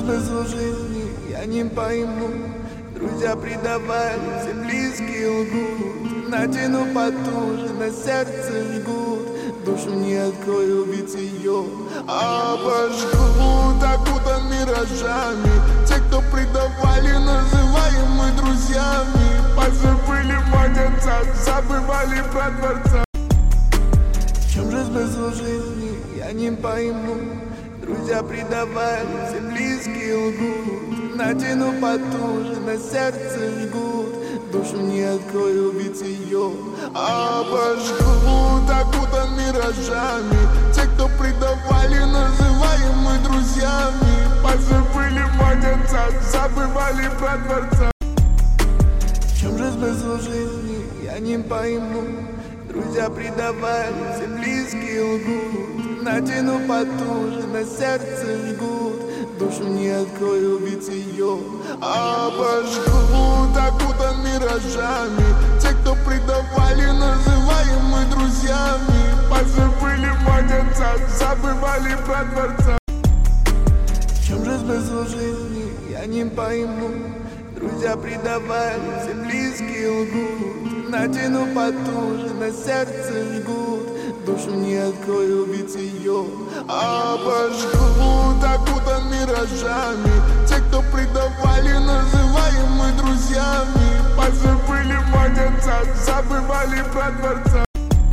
смысл жизни, я не пойму. Друзья предавали, все близкие лгут. Натяну потуже, на сердце жгут. Душу не открою, убить ее обожгут. Окутан миражами те, кто предавали, называемые друзьями. Позабыли мать отца, забывали про Творца. В чем же смысл жизни, я не пойму. Друзья предавали, все близкие лгут. Натяну потуже, на сердце жгут. Душу не открою, убить ее обожгут. Окутан миражами те, кто предавали, называемые друзьями. Позабыли мать отца, забывали про Творца. В чем же смысл жизни, я не пойму. Друзья предавали, все близкие лгут. Натяну потуже, на сердце жгут. Душу не открою, убить ее обожгут. Окутан миражами те, кто предавали, называемые друзьями. Позабыли мать отца, забывали про Творца. В чем же смысл жизни, я не пойму. Друзья предавали, все близкие лгут. Натяну потуже, на сердце жгут. Душу не открою, убить ее обожгут. Окутан миражами те, кто предавали, называемые друзьями. Позабыли мать отца, забывали про Творца.